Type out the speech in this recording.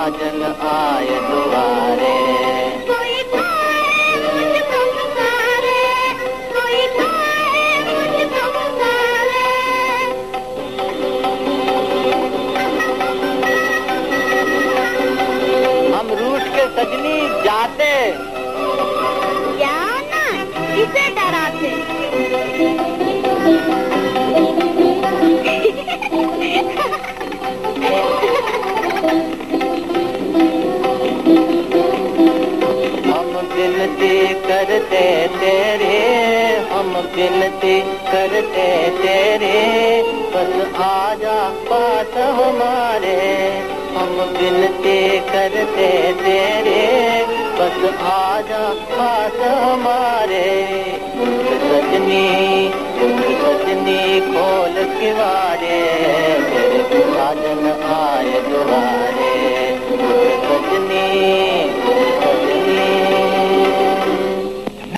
साजन आए दुआरे। कोई पाए मुझको पुकारे, कोई पाए मुझको पुकारे। हम रूठ के सजनी जाते, जाओ ना, किसे डराते। विनती करते तेरे, हम विनती करते तेरे, बस आजा पास हमारे। हम विनती करते तेरे, बस आजा पास हमारे। सजनी सजनी खोल किवारे, तेरे साजन आए दुआरे।